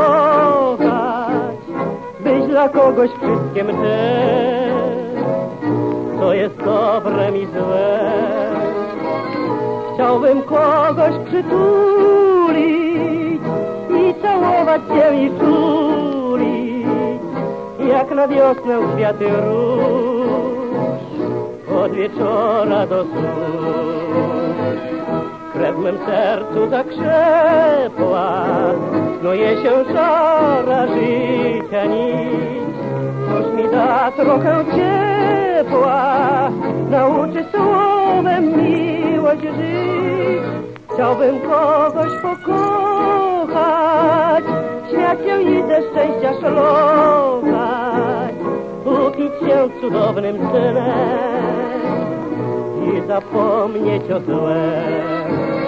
kochać, byś dla kogoś wszystkim ty, co jest dobrem i złem. Chciałbym kogoś przytulić i całować się i czulić, jak na wiosnę kwiaty róż, od wieczora do snu. Krew w mym sercu zakrzepła, snuje się szara życia nić. Cóż mi da trochę ciepła, nauczy słowem miłość żyć. Chciałbym kogoś pokochać, śmiać się i ze szczęścia szlochać, upić się cudownym synem i zapomnieć o złem.